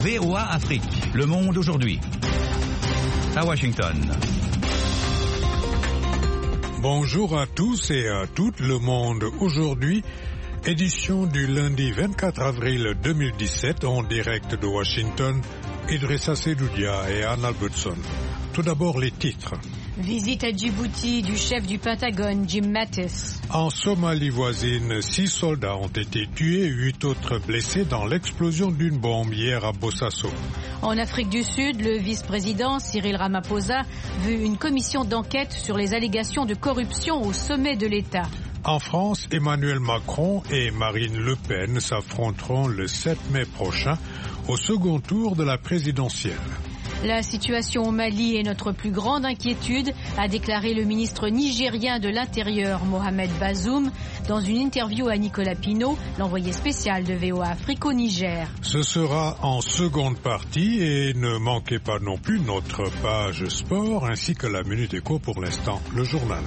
VOA Afrique, le monde aujourd'hui. À Washington. Bonjour à tous et à toutes, le monde aujourd'hui. Édition du lundi 24 avril 2017 en direct de Washington. Idrissa Sedoudia et Anne Albertson. Tout d'abord les titres. Visite à Djibouti du chef du Pentagone, Jim Mattis. En Somalie voisine, 6 soldats ont été tués et 8 autres blessés dans l'explosion d'une bombe hier à Bosaso. En Afrique du Sud, le vice-président Cyril Ramaphosa veut une commission d'enquête sur les allégations de corruption au sommet de l'État. En France, Emmanuel Macron et Marine Le Pen s'affronteront le 7 mai prochain au second tour de la présidentielle. La situation au Mali est notre plus grande inquiétude, a déclaré le ministre nigérien de l'Intérieur, Mohamed Bazoum, dans une interview à Nicolas Pinault, l'envoyé spécial de VOA Afrique au Niger. Ce sera en seconde partie et ne manquez pas non plus notre page sport ainsi que la Minute Éco pour l'instant, le journal.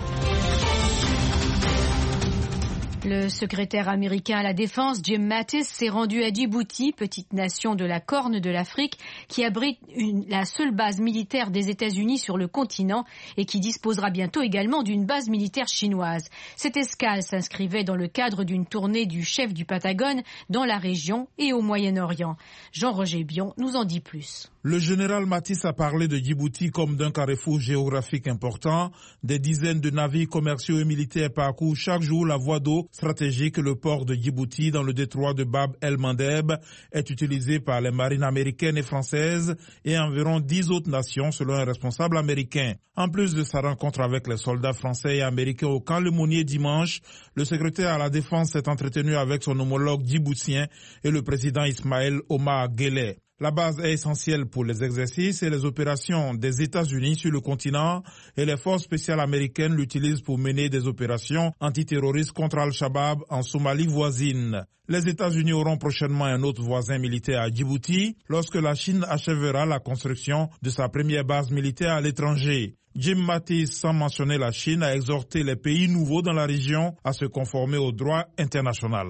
Le secrétaire américain à la Défense, Jim Mattis, s'est rendu à Djibouti, petite nation de la Corne de l'Afrique, qui abrite la seule base militaire des États-Unis sur le continent et qui disposera bientôt également d'une base militaire chinoise. Cette escale s'inscrivait dans le cadre d'une tournée du chef du Pentagone dans la région et au Moyen-Orient. Jean-Roger Bion nous en dit plus. Le général Mattis a parlé de Djibouti comme d'un carrefour géographique important. Des dizaines de navires commerciaux et militaires parcourent chaque jour la voie d'eau stratégique. Le port de Djibouti dans le détroit de Bab el-Mandeb est utilisé par les marines américaines et françaises et environ 10 autres nations selon un responsable américain. En plus de sa rencontre avec les soldats français et américains au camp Lemonnier dimanche, le secrétaire à la Défense s'est entretenu avec son homologue djiboutien et le président Ismaël Omar Guelleh. La base est essentielle pour les exercices et les opérations des États-Unis sur le continent et les forces spéciales américaines l'utilisent pour mener des opérations antiterroristes contre Al-Shabaab en Somalie voisine. Les États-Unis auront prochainement un autre voisin militaire à Djibouti lorsque la Chine achèvera la construction de sa première base militaire à l'étranger. Jim Mattis, sans mentionner la Chine, a exhorté les pays nouveaux dans la région à se conformer au droit international.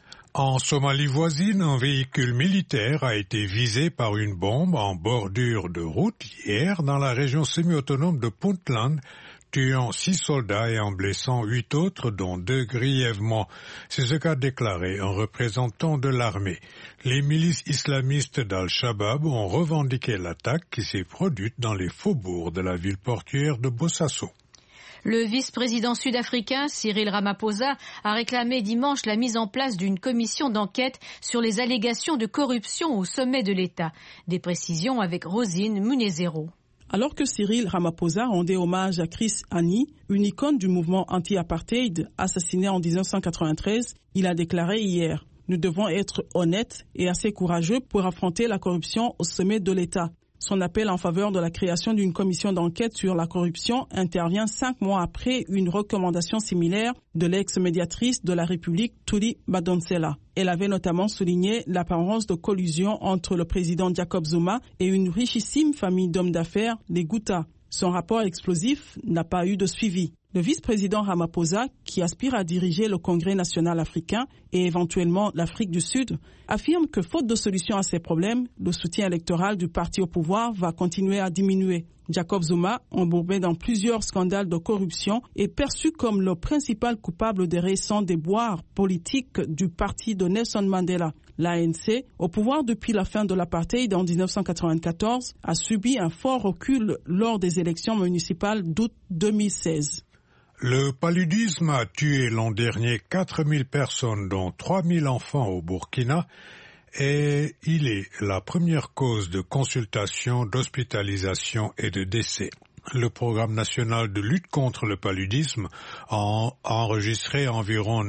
En Somalie voisine, un véhicule militaire a été visé par une bombe en bordure de route hier dans la région semi-autonome de Puntland, tuant 6 soldats et en blessant 8 autres, dont 2 grièvement. C'est ce qu'a déclaré un représentant de l'armée. Les milices islamistes d'Al-Shabaab ont revendiqué l'attaque qui s'est produite dans les faubourgs de la ville portuaire de Bosaso. Le vice-président sud-africain Cyril Ramaphosa a réclamé dimanche la mise en place d'une commission d'enquête sur les allégations de corruption au sommet de l'État. Des précisions avec Rosine Munezero. Alors que Cyril Ramaphosa rendait hommage à Chris Hani, une icône du mouvement anti-apartheid assassiné en 1993, il a déclaré hier « Nous devons être honnêtes et assez courageux pour affronter la corruption au sommet de l'État ». Son appel en faveur de la création d'une commission d'enquête sur la corruption intervient 5 mois après une recommandation similaire de l'ex-médiatrice de la République, Thuli Madonsela. Elle avait notamment souligné l'apparence de collusion entre le président Jacob Zuma et une richissime famille d'hommes d'affaires, les Gouta. Son rapport explosif n'a pas eu de suivi. Le vice-président Ramaphosa, qui aspire à diriger le Congrès national africain et éventuellement l'Afrique du Sud, affirme que faute de solution à ces problèmes, le soutien électoral du parti au pouvoir va continuer à diminuer. Jacob Zuma, embourbé dans plusieurs scandales de corruption, est perçu comme le principal coupable des récents déboires politiques du parti de Nelson Mandela. L'ANC, au pouvoir depuis la fin de l'apartheid en 1994, a subi un fort recul lors des élections municipales d'août 2016. Le paludisme a tué l'an dernier 4000 personnes, dont 3000 enfants au Burkina, et il est la première cause de consultation, d'hospitalisation et de décès. Le programme national de lutte contre le paludisme a enregistré environ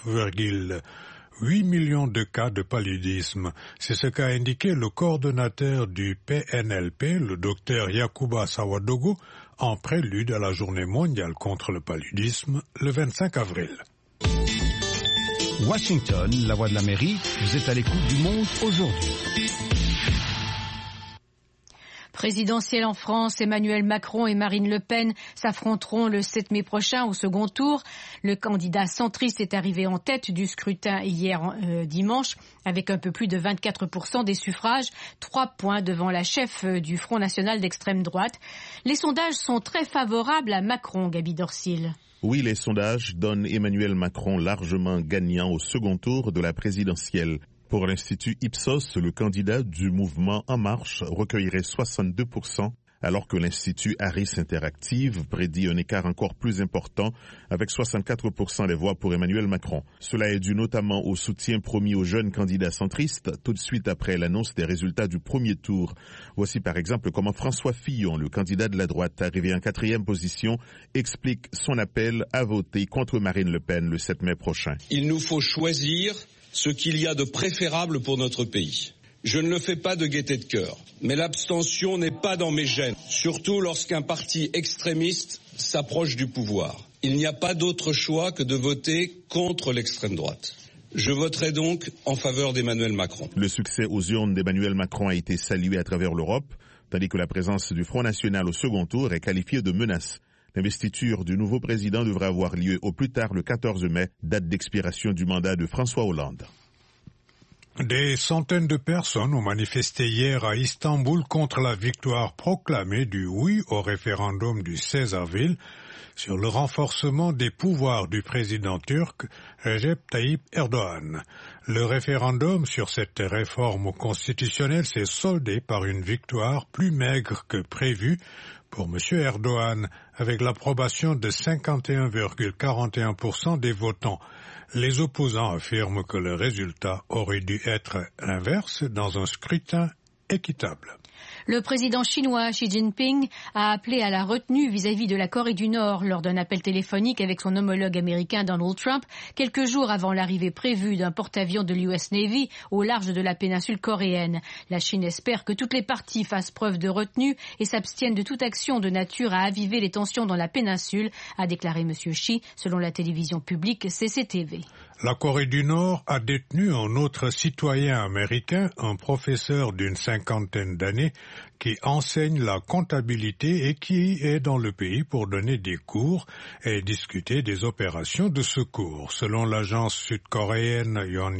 9,8 millions de cas de paludisme. C'est ce qu'a indiqué le coordonnateur du PNLP, le docteur Yacouba Sawadogo, en prélude à la journée mondiale contre le paludisme, le 25 avril. Washington, la voix de l'Amérique, vous êtes à l'écoute du monde aujourd'hui. Présidentielle en France, Emmanuel Macron et Marine Le Pen s'affronteront le 7 mai prochain au second tour. Le candidat centriste est arrivé en tête du scrutin hier dimanche avec un peu plus de 24% des suffrages, 3 points devant la chef du Front national d'extrême droite. Les sondages sont très favorables à Macron, Gaby Dorsil. Oui, les sondages donnent Emmanuel Macron largement gagnant au second tour de la présidentielle. Pour l'Institut Ipsos, le candidat du mouvement En Marche recueillerait 62%, alors que l'Institut Harris Interactive prédit un écart encore plus important avec 64% des voix pour Emmanuel Macron. Cela est dû notamment au soutien promis aux jeunes candidats centristes tout de suite après l'annonce des résultats du premier tour. Voici par exemple comment François Fillon, le candidat de la droite arrivé en 4e position, explique son appel à voter contre Marine Le Pen le 7 mai prochain. Il nous faut choisir ce qu'il y a de préférable pour notre pays. Je ne le fais pas de gaieté de cœur, mais l'abstention n'est pas dans mes gènes, surtout lorsqu'un parti extrémiste s'approche du pouvoir. Il n'y a pas d'autre choix que de voter contre l'extrême droite. Je voterai donc en faveur d'Emmanuel Macron. Le succès aux urnes d'Emmanuel Macron a été salué à travers l'Europe, tandis que la présence du Front national au second tour est qualifiée de menace. L'investiture du nouveau président devra avoir lieu au plus tard le 14 mai, date d'expiration du mandat de François Hollande. Des centaines de personnes ont manifesté hier à Istanbul contre la victoire proclamée du oui au référendum du 16 avril sur le renforcement des pouvoirs du président turc Recep Tayyip Erdogan. Le référendum sur cette réforme constitutionnelle s'est soldé par une victoire plus maigre que prévue pour M. Erdogan, avec l'approbation de 51,41% des votants. Les opposants affirment que le résultat aurait dû être l'inverse dans un scrutin équitable. Le président chinois Xi Jinping a appelé à la retenue vis-à-vis de la Corée du Nord lors d'un appel téléphonique avec son homologue américain Donald Trump, quelques jours avant l'arrivée prévue d'un porte-avions de l'US Navy au large de la péninsule coréenne. La Chine espère que toutes les parties fassent preuve de retenue et s'abstiennent de toute action de nature à aviver les tensions dans la péninsule, a déclaré M. Xi, selon la télévision publique CCTV. La Corée du Nord a détenu un autre citoyen américain, un professeur d'une 50aine d'années, qui enseigne la comptabilité et qui est dans le pays pour donner des cours et discuter des opérations de secours. Selon l'agence sud-coréenne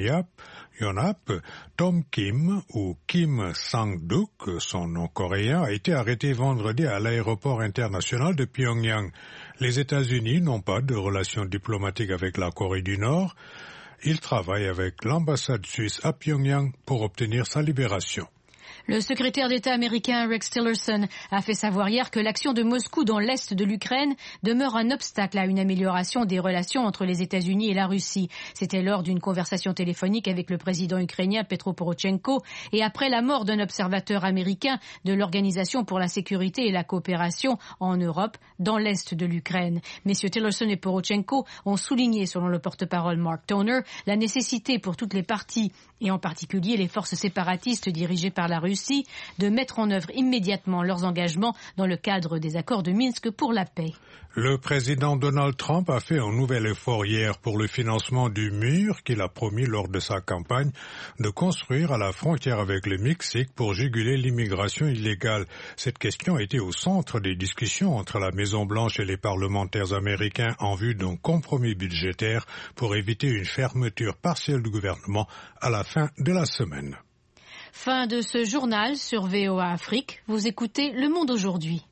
Yonhap, Tom Kim ou Kim Sang-duk, son nom coréen, a été arrêté vendredi à l'aéroport international de Pyongyang. Les États-Unis n'ont pas de relations diplomatiques avec la Corée du Nord. Ils travaillent avec l'ambassade suisse à Pyongyang pour obtenir sa libération. Le secrétaire d'État américain Rex Tillerson a fait savoir hier que l'action de Moscou dans l'est de l'Ukraine demeure un obstacle à une amélioration des relations entre les États-Unis et la Russie. C'était lors d'une conversation téléphonique avec le président ukrainien Petro Porochenko et après la mort d'un observateur américain de l'Organisation pour la sécurité et la coopération en Europe dans l'est de l'Ukraine. Messieurs Tillerson et Porochenko ont souligné, selon le porte-parole Mark Toner, la nécessité pour toutes les parties et en particulier les forces séparatistes dirigées par la Russie de mettre en œuvre immédiatement leurs engagements dans le cadre des accords de Minsk pour la paix. Le président Donald Trump a fait un nouvel effort hier pour le financement du mur qu'il a promis lors de sa campagne de construire à la frontière avec le Mexique pour juguler l'immigration illégale. Cette question a été au centre des discussions entre la Maison-Blanche et les parlementaires américains en vue d'un compromis budgétaire pour éviter une fermeture partielle du gouvernement à la fin de la semaine. Fin de ce journal sur VOA Afrique. Vous écoutez Le Monde aujourd'hui.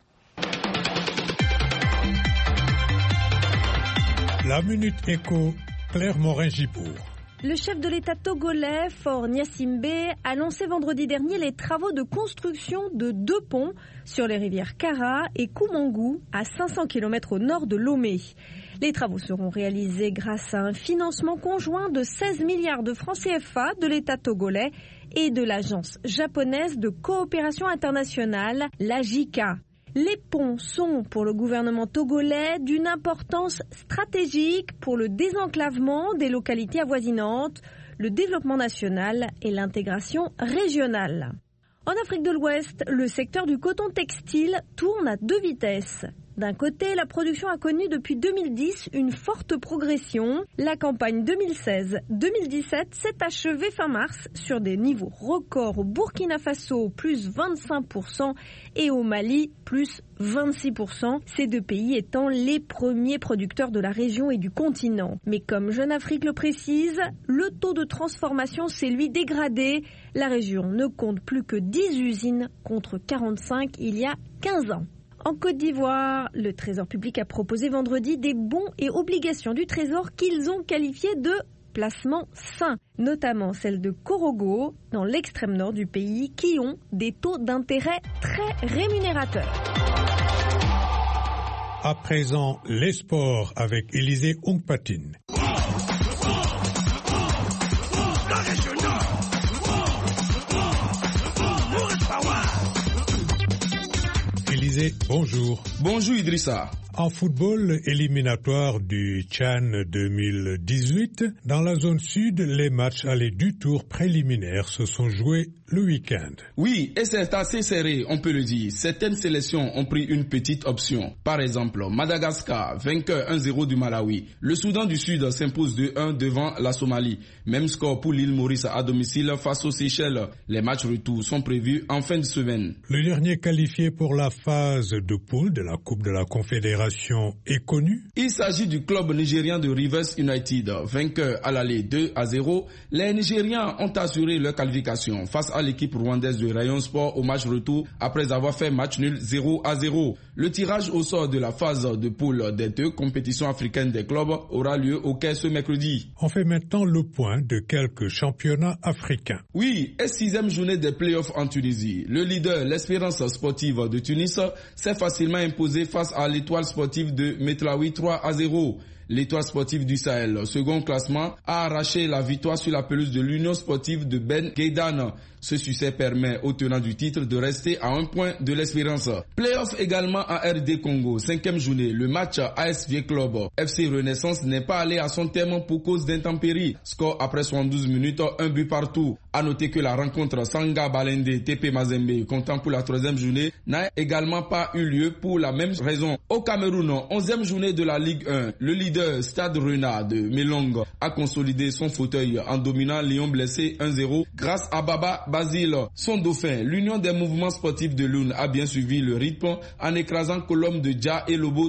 La Minute Éco, Claire Morin-Gibourg. Le chef de l'État togolais, Faure Gnassingbé, a lancé vendredi dernier les travaux de construction de 2 ponts sur les rivières Kara et Koumangou, à 500 km au nord de Lomé. Les travaux seront réalisés grâce à un financement conjoint de 16 milliards de francs CFA de l'État togolais et de l'agence japonaise de coopération internationale, la JICA. Les ponts sont, pour le gouvernement togolais, d'une importance stratégique pour le désenclavement des localités avoisinantes, le développement national et l'intégration régionale. En Afrique de l'Ouest, le secteur du coton textile tourne à 2 vitesses. D'un côté, la production a connu depuis 2010 une forte progression. La campagne 2016-2017 s'est achevée fin mars sur des niveaux records au Burkina Faso, plus 25%, et au Mali, plus 26%, ces deux pays étant les premiers producteurs de la région et du continent. Mais comme Jeune Afrique le précise, le taux de transformation s'est lui dégradé. La région ne compte plus que 10 usines contre 45 il y a 15 ans. En Côte d'Ivoire, le Trésor public a proposé vendredi des bons et obligations du Trésor qu'ils ont qualifiés de placements sains, notamment celles de Korogo, dans l'extrême nord du pays, qui ont des taux d'intérêt très rémunérateurs. À présent, les sports avec Élisée Ongpatine. Élisée, bonjour. Bonjour Idrissa. En football éliminatoire du Tchad 2018, dans la zone sud, les matchs allés du tour préliminaire se sont joués le week-end. Oui, et c'est assez serré, on peut le dire. Certaines sélections ont pris une petite option. Par exemple, Madagascar, vainqueur 1-0 du Malawi. Le Soudan du Sud s'impose 2-1 devant la Somalie. Même score pour l'île Maurice à domicile face aux Seychelles. Les matchs retour sont prévus en fin de semaine. Le dernier qualifié pour la phase de poule de la Coupe de la Confédération est connu. Il s'agit du club nigérien de Rivers United, vainqueur à l'aller 2-0. Les Nigérians ont assuré leur qualification face à l'équipe rwandaise de Rayon Sport au match retour après avoir fait match nul 0-0. Le tirage au sort de la phase de poule des deux compétitions africaines des clubs aura lieu au Caire ce mercredi. On fait maintenant le point de quelques championnats africains. Oui, et 6e journée des playoffs en Tunisie. Le leader, l'Espérance sportive de Tunis, s'est facilement imposé face à l'Étoile sportive de Metlaoui 3-0. L'Étoile sportive du Sahel, second classement, a arraché la victoire sur la pelouse de l'Union sportive de Ben Gueidane. Ce succès permet aux tenants du titre de rester à 1 point de l'Espérance. Playoff également à RD Congo, 5e journée. Le match AS Vie Club FC Renaissance n'est pas allé à son terme pour cause d'intempéries. Score après 72 minutes, 1 but partout. A noter que la rencontre Sanga Balende TP Mazembe, comptant pour la 3e journée, n'a également pas eu lieu pour la même raison. Au Cameroun, 11e journée de la Ligue 1, le leader Stade Rennais de Melong a consolidé son fauteuil en dominant Lyon blessé 1-0 grâce à Baba Basile. Son dauphin, l'Union des mouvements sportifs de Lune, a bien suivi le rythme en écrasant Colombe de Dja et Lobo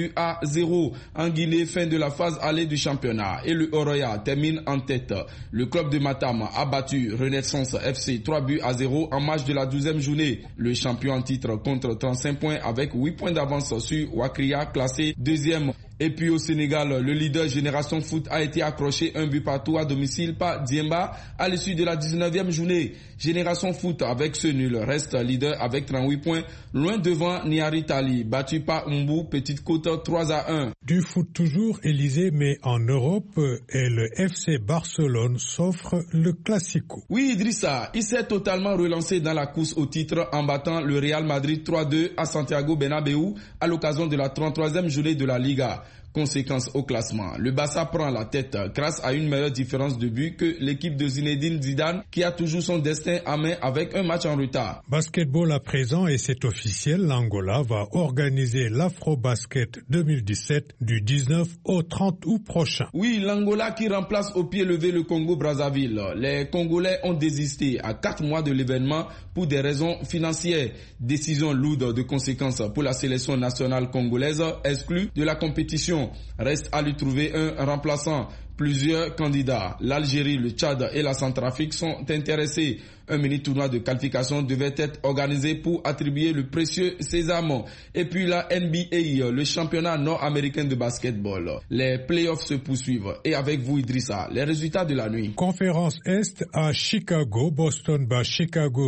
3-0. En Guinée, fin de la phase allée du championnat et le Oroya termine en tête. Le club de Matam a battu Renaissance FC 3-0 en match de la 12e journée. Le champion en titre compte 35 points avec 8 points d'avance sur Wakria classé 2e. Et puis au Sénégal, le leader Génération Foot a été accroché 1 but partout à domicile par Diemba à l'issue de la 19e journée. Génération Foot avec ce nul reste leader avec 38 points, loin devant Niari Tali, battu par Mbu Petite Côte 3-1. Du foot toujours, Élysée, mais en Europe, et le FC Barcelone s'offre le Classico. Oui, Idrissa, il s'est totalement relancé dans la course au titre en battant le Real Madrid 3-2 à Santiago Bernabéu à l'occasion de la 33e journée de la Liga. Conséquence au classement, le Barça prend la tête grâce à une meilleure différence de but que l'équipe de Zinedine Zidane qui a toujours son destin à main avec un match en retard. Basketball à présent et c'est officiel, l'Angola va organiser l'Afro-Basket 2017 du 19 au 30 août prochain. Oui, l'Angola qui remplace au pied levé le Congo-Brazzaville. Les Congolais ont désisté à 4 mois de l'événement pour des raisons financières. Décision lourde de conséquences pour la sélection nationale congolaise exclue de la compétition. Reste à lui trouver un remplaçant. Plusieurs candidats, l'Algérie, le Tchad et la Centrafrique sont intéressés. Un mini-tournoi de qualification devait être organisé pour attribuer le précieux sésame. Et puis la NBA, le championnat nord-américain de basketball. Les playoffs se poursuivent. Et avec vous, Idrissa, les résultats de la nuit. Conférence Est à Chicago. Boston bat Chicago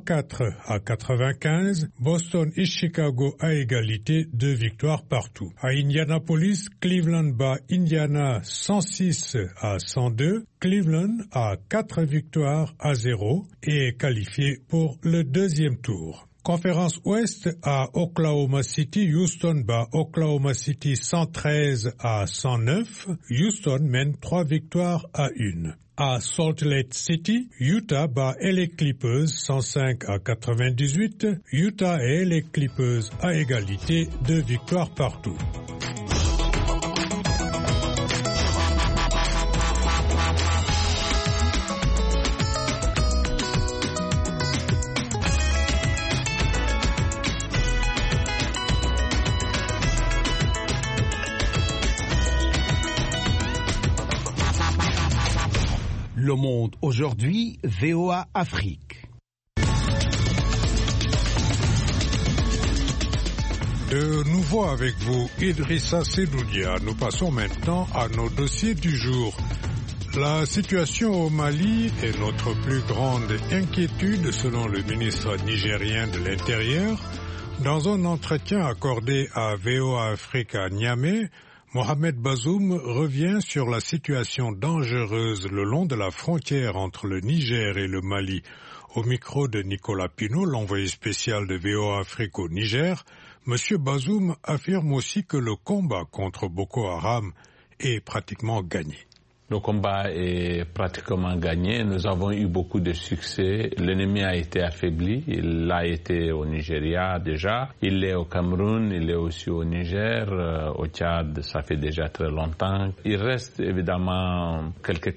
104-95. Boston et Chicago à égalité, 2 victoires partout. À Indianapolis, Cleveland bat Indiana 106-102. Cleveland a 4 victoires à 0 et est qualifié pour le 2e tour. Conférence Ouest à Oklahoma City, Houston bat Oklahoma City 113-109. Houston mène 3 victoires à 1. À Salt Lake City, Utah bat LA Clippers 105-98. Utah et LA Clippers à égalité, 2 victoires partout. Le Monde aujourd'hui, VOA Afrique. De nouveau avec vous, Idrissa Sedoudia. Nous passons maintenant à nos dossiers du jour. La situation au Mali est notre plus grande inquiétude selon le ministre nigérien de l'Intérieur. Dans un entretien accordé à VOA Afrique à Niamey, Mohamed Bazoum revient sur la situation dangereuse le long de la frontière entre le Niger et le Mali. Au micro de Nicolas Pinault, l'envoyé spécial de VOA Afrique au Niger, M. Bazoum affirme aussi que le combat contre Boko Haram est pratiquement gagné. Le combat est pratiquement gagné. Nous avons eu beaucoup de succès. L'ennemi a été affaibli. Il l'a été au Nigeria déjà. Il l'est au Cameroun. Il est aussi au Niger. Au Tchad, ça fait déjà très longtemps. Il reste évidemment quelques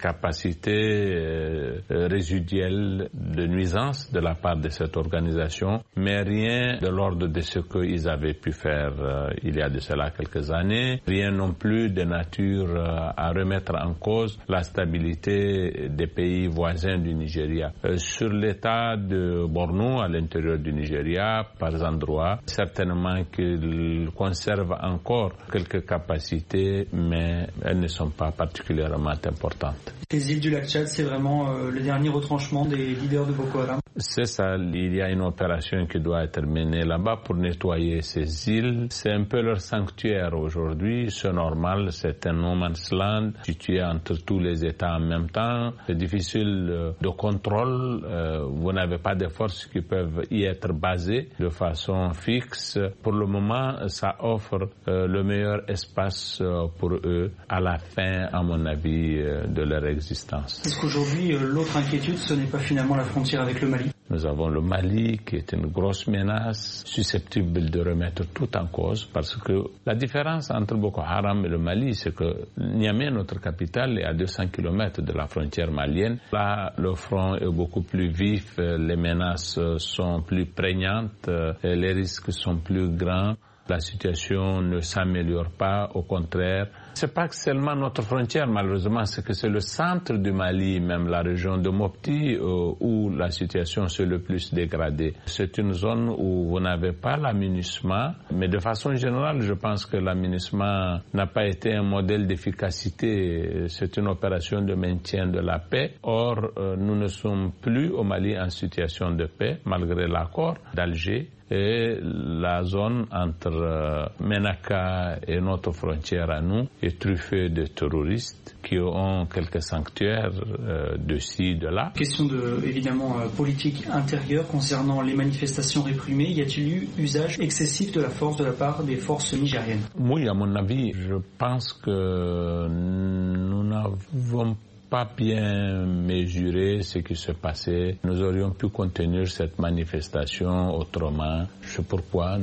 capacités résiduelles de nuisance de la part de cette organisation, mais rien de l'ordre de ce qu'ils avaient pu faire il y a de cela quelques années. Rien non plus de nature à remettre en cause la stabilité des pays voisins du Nigeria. Sur l'état de Borno à l'intérieur du Nigeria, par endroits, certainement qu'il conserve encore quelques capacités, mais elles ne sont pas particulièrement importantes. Les îles du lac Tchad, c'est vraiment le dernier retranchement des leaders de Boko Haram? C'est ça, il y a une opération qui doit être menée là-bas pour nettoyer ces îles. C'est un peu leur sanctuaire aujourd'hui, c'est normal, c'est un no man's land situé entre tous les États en même temps. C'est difficile de contrôle, vous n'avez pas de forces qui peuvent y être basées de façon fixe. Pour le moment, ça offre le meilleur espace pour eux à la fin, à mon avis, de leur existence. Est-ce qu'aujourd'hui, l'autre inquiétude, ce n'est pas finalement la frontière avec le Mali? Nous avons le Mali qui est une grosse menace susceptible de remettre tout en cause parce que la différence entre Boko Haram et le Mali, c'est que Niamey, notre capitale, est à 200 km de la frontière malienne. Là, le front est beaucoup plus vif, les menaces sont plus prégnantes, les risques sont plus grands. La situation ne s'améliore pas, au contraire. C'est pas seulement notre frontière, malheureusement, c'est que c'est le centre du Mali, même la région de Mopti, où la situation s'est le plus dégradée. C'est une zone où vous n'avez pas l'aménagement, mais de façon générale, je pense que l'aménagement n'a pas été un modèle d'efficacité. C'est une opération de maintien de la paix. Or, nous ne sommes plus au Mali en situation de paix, malgré l'accord d'Alger. Et la zone entre Ménaka et notre frontière à nous est truffée de terroristes qui ont quelques sanctuaires de ci, de là. Question de, évidemment, politique intérieure concernant les manifestations réprimées. Y a-t-il eu usage excessif de la force de la part des forces nigériennes? Oui, à mon avis, je pense que nous n'avons pas bien mesuré ce qui se passait. Nous aurions pu contenir cette manifestation autrement. C'est pourquoi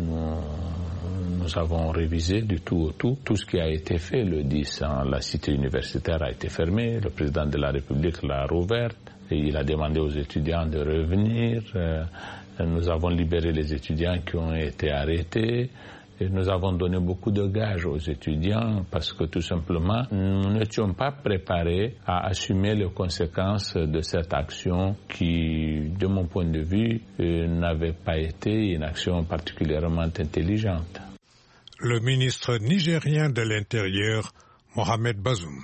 nous avons révisé du tout au tout. Tout ce qui a été fait le 10, la cité universitaire a été fermée, le président de la République l'a rouverte et il a demandé aux étudiants de revenir. Nous avons libéré les étudiants qui ont été arrêtés. Et nous avons donné beaucoup de gages aux étudiants parce que tout simplement, nous n'étions pas préparés à assumer les conséquences de cette action qui, de mon point de vue, n'avait pas été une action particulièrement intelligente. Le ministre nigérien de l'Intérieur, Mohamed Bazoum.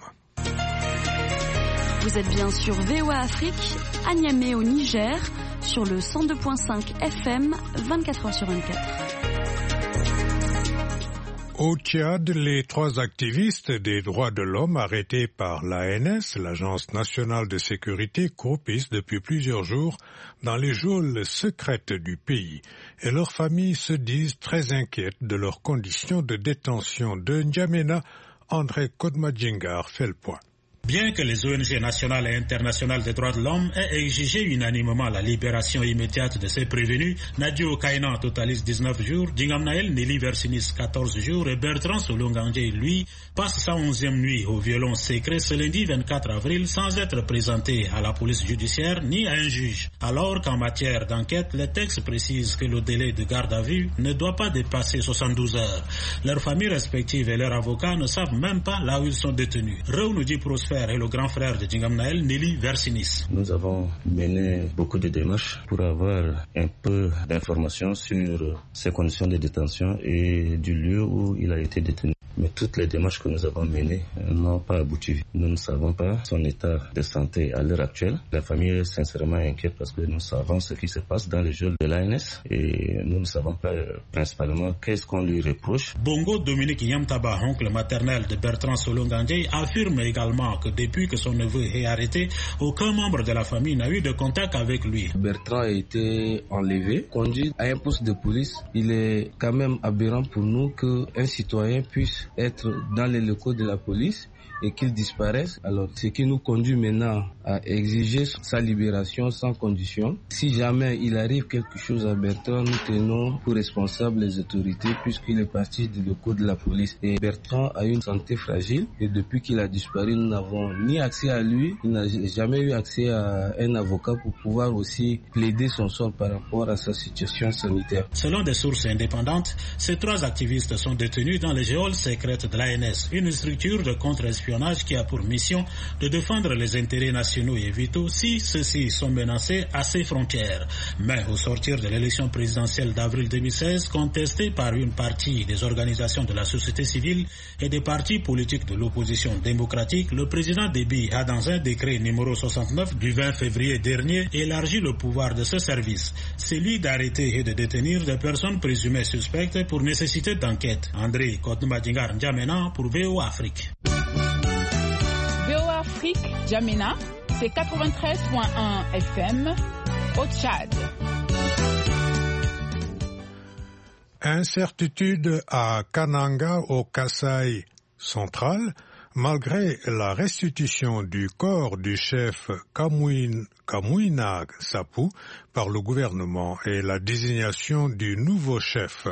Vous êtes bien sur VOA Afrique, à Niamey au Niger, sur le 102.5 FM, 24h sur 24. Au Tchad, les 3 activistes des droits de l'homme arrêtés par l'ANS, l'Agence nationale de sécurité, croupissent depuis plusieurs jours dans les geôles secrètes du pays. Et leurs familles se disent très inquiètes de leurs conditions de détention. De N'Djamena, André Kodmadjingar fait le point. Bien que les ONG nationales et internationales des droits de l'homme aient exigé unanimement la libération immédiate de ces prévenus, Nadio Kainan totalise 19 jours, Djingamnael Nelly Versinis 14 jours et Bertrand Solongandje, lui, passe sa 11e nuit au violon secret ce lundi 24 avril sans être présenté à la police judiciaire ni à un juge. Alors qu'en matière d'enquête, les textes précisent que le délai de garde à vue ne doit pas dépasser 72 heures. Leurs familles respectives et leurs avocats ne savent même pas là où ils sont détenus. Reunoudi Prosper est le grand frère de Djingamnael, Nelly Versinis. Nous avons mené beaucoup de démarches pour avoir un peu d'informations sur ses conditions de détention et du lieu où il a été détenu. Mais toutes les démarches que nous avons menées n'ont pas abouti. Nous ne savons pas son état de santé à l'heure actuelle. La famille est sincèrement inquiète parce que nous savons ce qui se passe dans les geôles de l'ANS et nous ne savons pas principalement qu'est-ce qu'on lui reproche. Bongo Dominique Yamtaba, oncle maternel de Bertrand Solongandje, affirme également que depuis que son neveu est arrêté, aucun membre de la famille n'a eu de contact avec lui. Bertrand a été enlevé, conduit à un poste de police. Il est quand même aberrant pour nous qu'un citoyen puisse être dans les locaux de la police et qu'il disparaisse. Alors, ce qui nous conduit maintenant à exiger sa libération sans condition. Si jamais il arrive quelque chose à Bertrand, nous tenons pour responsables les autorités puisqu'il est parti des locaux de la police. Et Bertrand a une santé fragile et depuis qu'il a disparu, nous n'avons ni accès à lui, il n'a jamais eu accès à un avocat pour pouvoir aussi plaider son sort par rapport à sa situation sanitaire. Selon des sources indépendantes, ces 3 activistes sont détenus dans les geôles secrètes de l'ANS, une structure de contre-espionnage qui a pour mission de défendre les intérêts nationaux et vitaux si ceux-ci sont menacés à ses frontières. Mais au sortir de l'élection présidentielle d'avril 2016, contestée par une partie des organisations de la société civile et des partis politiques de l'opposition démocratique, le président Déby a dans un décret numéro 69 du 20 février dernier élargi le pouvoir de ce service, celui d'arrêter et de détenir des personnes présumées suspectes pour nécessité d'enquête. André Kotnbadjingar N'Djamena pour VOA Afrique. VOA Afrique, N'Djamena, c'est 93.1 FM au Tchad. Incertitude à Kananga au Kasaï central, malgré la restitution du corps du chef Kamouina Sapou par le gouvernement et la désignation du nouveau chef.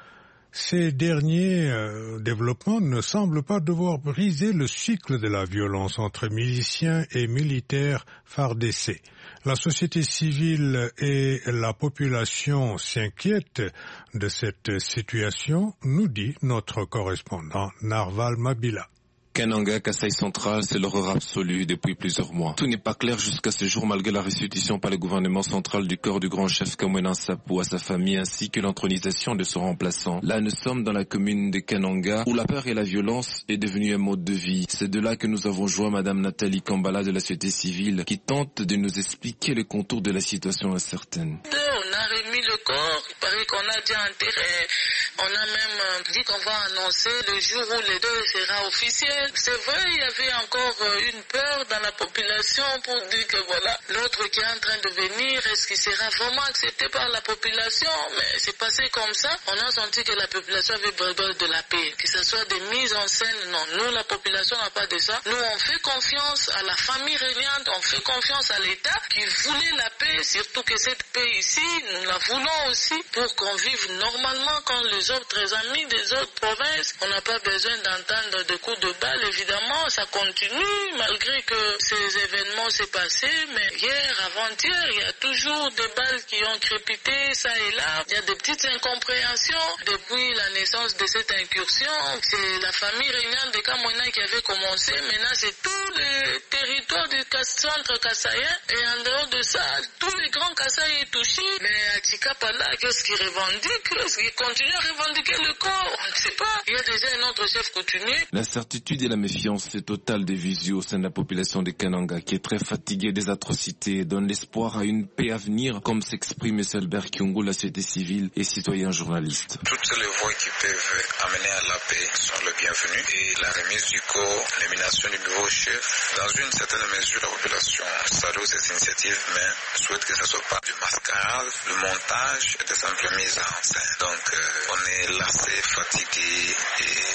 Ces derniers développements ne semblent pas devoir briser le cycle de la violence entre miliciens et militaires FARDC. La société civile et la population s'inquiètent de cette situation, nous dit notre correspondant Narval Mabila. Kananga, Kasaï central, c'est l'horreur absolue depuis plusieurs mois. Tout n'est pas clair jusqu'à ce jour malgré la restitution par le gouvernement central du corps du grand chef Kamouina Sapou à sa famille ainsi que l'intronisation de son remplaçant. Là, nous sommes dans la commune de Kananga où la peur et la violence est devenue un mode de vie. C'est de là que nous avons joint Madame Nathalie Kambala de la société civile qui tente de nous expliquer les contours de la situation incertaine. On a remis le corps, il paraît qu'on a déjà enterré. On a même dit qu'on va annoncer le jour où le deuil sera officiel. C'est vrai, il y avait encore une peur dans la population pour dire que voilà, l'autre qui est en train de venir, est-ce qu'il sera vraiment accepté par la population? Mais c'est passé comme ça. On a senti que la population avait besoin de la paix. Que ce soit des mises en scène, non. Nous, la population n'a pas de ça. Nous, on fait confiance à la famille régnante, on fait confiance à l'État qui voulait la paix, surtout que cette paix ici, nous la voulons aussi pour qu'on vive normalement comme les autres amis des autres provinces. On n'a pas besoin d'entendre des coups de balle. Évidemment, ça continue malgré que ces événements s'est passé, mais hier, avant-hier, il y a toujours des balles qui ont crépité, ça et là. Il y a des petites incompréhensions. Depuis la naissance de cette incursion, c'est la famille régnante de Kamouina qui avait commencé. Maintenant, c'est tout le territoire du centre kassaïen. Et en dehors de ça, tous les grands Kasaï est touché. Mais à Tchikapala, qu'est-ce qu'ils revendiquent? Est-ce qu'ils continuent à revendiquer le corps? On ne sait pas. Il y a déjà un autre chef coutumier. L'incertitude et la méfiance est totale des visus au sein de la population de Kananga qui est très fatiguée des atrocités et donne l'espoir à une paix à venir, comme s'exprime M. Albert Kyungu, la société civile et citoyen journaliste. Toutes les voies qui peuvent amener à la paix sont les bienvenues et la remise du corps, l'élimination du nouveau chef, dans une certaine mesure, la population salue cette initiative, mais souhaite que ce ne soit pas du mascarade, le montage et des simples mises en scène. Donc, on est lassé, fatigué et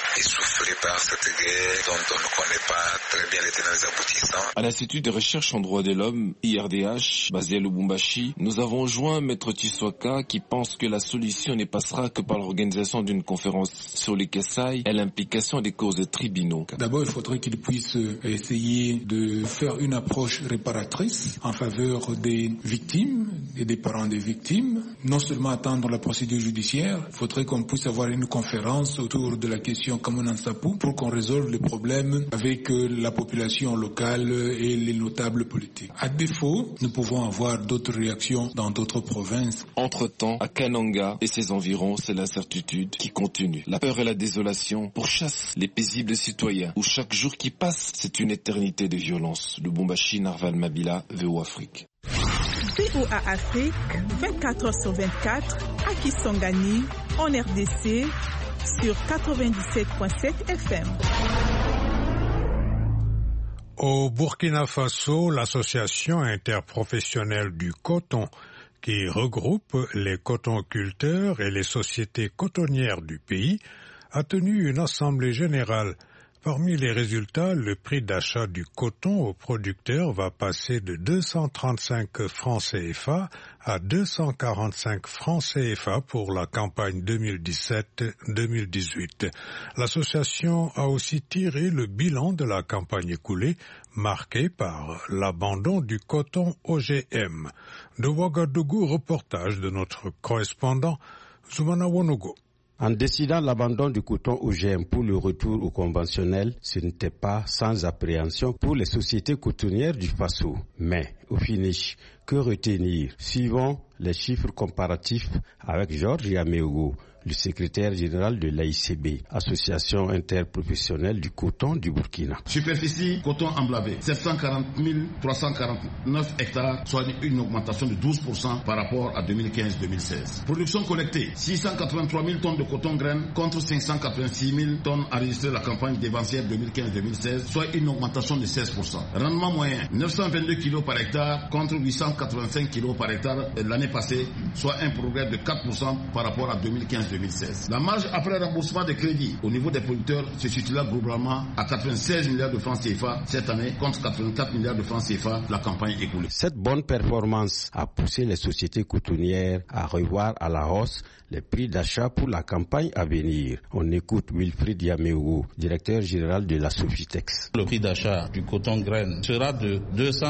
essoufflés par cette guerre dont on ne connaît pas très bien les tenants et les aboutissants. À l'Institut de recherche en droits de l'homme, IRDH, basé à Lubumbashi, nous avons joint Maître Tshisoka qui pense que la solution ne passera que par l'organisation d'une conférence sur les Kasaï et l'implication des causes tribunaux. D'abord, il faudrait qu'il puisse essayer de faire une approche réparatrice en faveur des victimes et des parents des victimes. Non seulement attendre la procédure judiciaire, il faudrait qu'on puisse avoir une conférence autour de la question Kamwina Nsapu pour qu'on résolve les problèmes avec la population locale et les notables politiques. À défaut, nous pouvons avoir d'autres réactions dans d'autres provinces. Entre-temps, à Kananga et ses environs, c'est l'incertitude qui continue. La peur et la désolation pourchassent les paisibles citoyens, où chaque jour qui passe, c'est une éternité de violence. Lubumbashi, Narval Mabila, VOA Afrique. VOA Afrique, 24h/24, à Kisangani, en RDC, sur 97.7 FM. Au Burkina Faso, l'association interprofessionnelle du coton, qui regroupe les cotonculteurs et les sociétés cotonnières du pays, a tenu une assemblée générale. Parmi les résultats, le prix d'achat du coton aux producteurs va passer de 235 francs CFA à 245 francs CFA pour la campagne 2017-2018. L'association a aussi tiré le bilan de la campagne écoulée, marqué par l'abandon du coton OGM. De Ouagadougou, reportage de notre correspondant Zoumana Wonogo. En décidant l'abandon du coton OGM pour le retour au conventionnel, ce n'était pas sans appréhension pour les sociétés cotonnières du Faso. Mais, au finish, que retenir? Suivons les chiffres comparatifs avec Georges Yameogo, le secrétaire général de l'AICB, Association interprofessionnelle du coton du Burkina. Superficie coton emblavé, 740 349 hectares, soit une augmentation de 12% par rapport à 2015-2016. Production collectée, 683 000 tonnes de coton graines contre 586 000 tonnes enregistrées la campagne dévancière 2015-2016, soit une augmentation de 16%. Rendement moyen, 922 kg par hectare contre 885 kg par hectare l'année passée, soit un progrès de 4% par rapport à 2015-2016. La marge après remboursement des crédits au niveau des producteurs se situe là globalement à 96 milliards de francs CFA cette année contre 84 milliards de francs CFA la campagne écoulée. Cette bonne performance a poussé les sociétés cotonnières à revoir à la hausse les prix d'achat pour la campagne à venir. On écoute Wilfried Yameogo, directeur général de la Sofitex. Le prix d'achat du coton graine sera de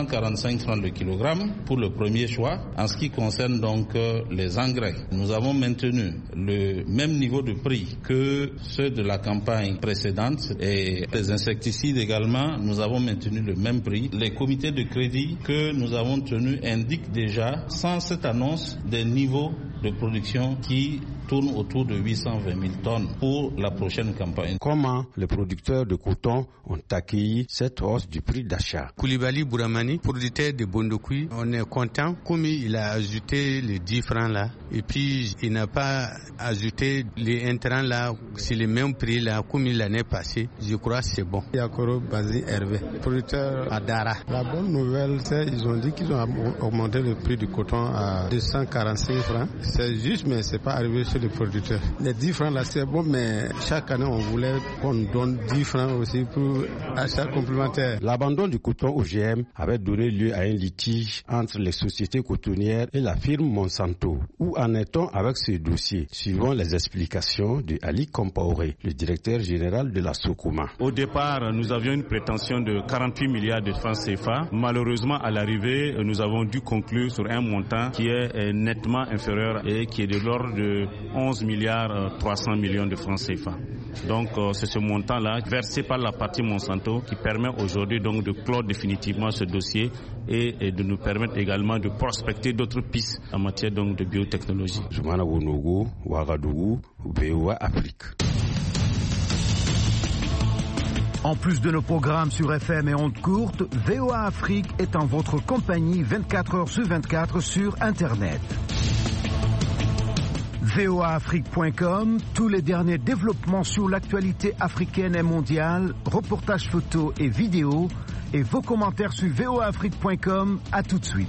245 francs le kilogramme pour le premier choix. En ce qui concerne donc les engrais, nous avons maintenu le même niveau de prix que ceux de la campagne précédente et les insecticides également, nous avons maintenu le même prix. Les comités de crédit que nous avons tenus indiquent déjà, sans cette annonce, des niveaux de production qui tournent autour de 820 000 tonnes pour la prochaine campagne. Comment les producteurs de coton ont accueilli cette hausse du prix d'achat? Koulibaly Bouramani, producteur de Bondokui, on est content comme il a ajouté les 10 francs là et puis il n'a pas ajouté les intrants là, c'est le même prix là comme l'année passée. Je crois que c'est bon. Yakoro Bazi Hervé, producteur à Dara. La bonne nouvelle, c'est qu'ils ont dit qu'ils ont augmenté le prix du coton à 245 francs. C'est juste, mais c'est pas arrivé chez les producteurs. Les 10 francs là, c'est bon, mais chaque année, on voulait qu'on donne 10 francs aussi pour achat complémentaire. L'abandon du coton OGM avait donné lieu à un litige entre les sociétés cotonnières et la firme Monsanto. Où en est-on avec ce dossier? Suivant les explications de Ali Compaoré, le directeur général de la Sokoma. Au départ, nous avions une prétention de 48 milliards de francs CFA. Malheureusement, à l'arrivée, nous avons dû conclure sur un montant qui est nettement inférieur et qui est de l'ordre de 11 milliards 300 millions de francs CFA. Donc c'est ce montant-là versé par la partie Monsanto qui permet aujourd'hui donc de clore définitivement ce dossier et de nous permettre également de prospecter d'autres pistes en matière donc de biotechnologie. Zoumana Wonogo, Ouagadougou, VOA Afrique. En plus de nos programmes sur FM et ondes courtes, VOA Afrique est en votre compagnie 24h/24 sur Internet. voaafrique.com, tous les derniers développements sur l'actualité africaine et mondiale, reportages photos et vidéos, et vos commentaires sur voaafrique.com. À tout de suite.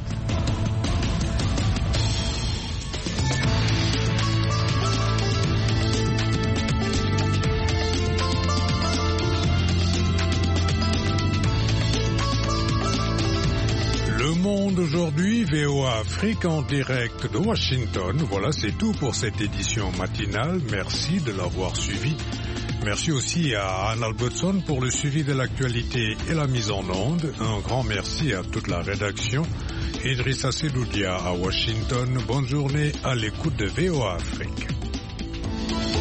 Ici VOA Afrique en direct de Washington. Voilà, c'est tout pour cette édition matinale. Merci de l'avoir suivi. Merci aussi à Anne Albertson pour le suivi de l'actualité et la mise en onde. Un grand merci à toute la rédaction. Idrissa Sedoudia à Washington. Bonne journée à l'écoute de VOA Afrique.